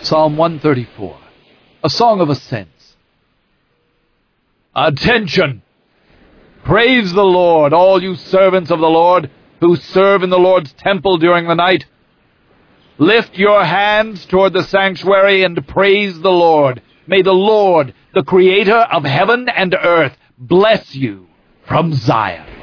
Psalm 134, a song of ascents. Attention! Praise the Lord, all you servants of the Lord, who serve in the Lord's temple during the night. Lift your hands toward the sanctuary and praise the Lord. May the Lord, the Creator of heaven and earth, bless you from Zion.